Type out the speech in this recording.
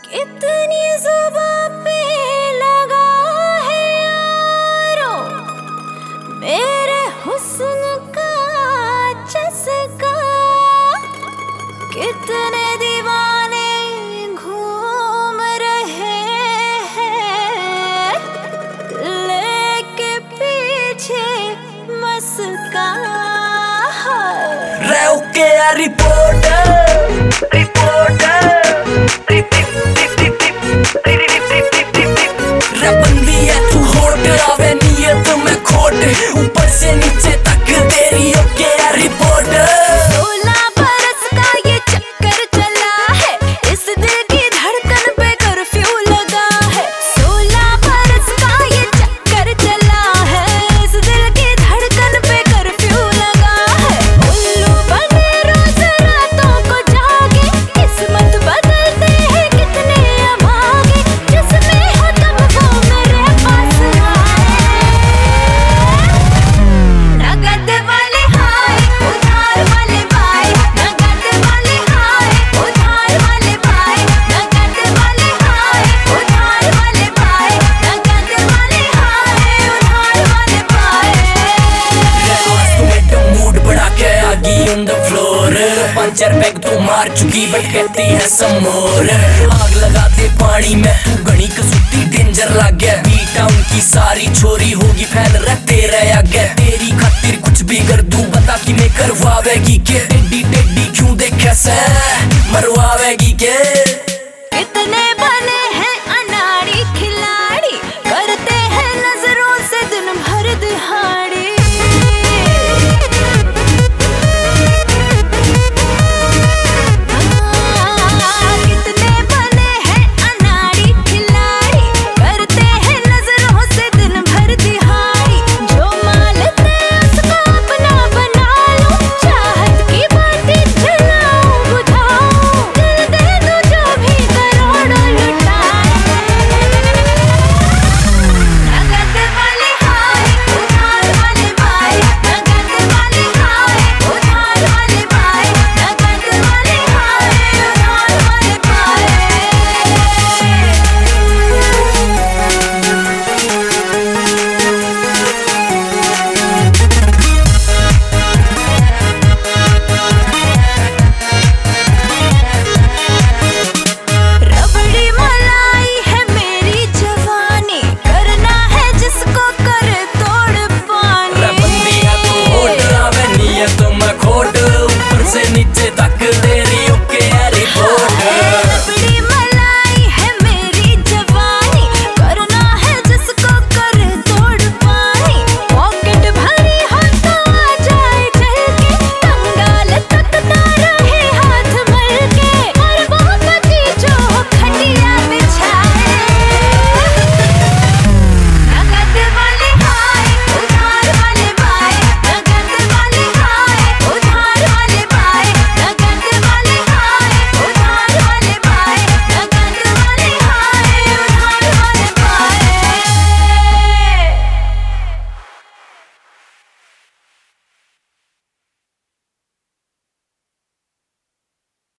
कितनी जुबां पे लगा है यारो मेरे हुस्न का चस्का। कितने दीवाने घूम रहे हैं लेके पीछे मस्का। रहो के रिपोर्टर रिपोर्टर बंदी है तू होट आवे नियत में खोट ऊपर से नीचे तक तेरी ओके रिपोर्टर। 16 बरस का ये चक्कर चला है इस दिल की धड़कन पे कर्फ्यू लगा है। 16 बरस का ये चक्कर चला है इस दिल की धड़कन पे कर्फ्यू लगा है। उल्लू बने रोज रातों को जागे किस्मत बदलते हैं कितने अभागे। जिसमें हो तुम वो मेरे पास आए। नगद वाले हाय उधार वाले बाय नगद वाले हाय उधार वाले बाय नगद वाले हाय उधार वाले बाय नगद वाले हाय उधार वाले बाय। आज तुम्हें तो मूड बढ़ा के आगी on the floor. Puncher bag तो मार चुकी बट कहती है some more। आग लगा दे पानी में तू घनी कसूती डेंजर लग गया। बी टाउन की सारी छोरी होगी फैल रहा तेरे आगे। तेरी खातिर कुछ भी कर दूं बता कि मैं करवावेगी के। टेडी टेडी क्यों देखे से मरवावेगी के।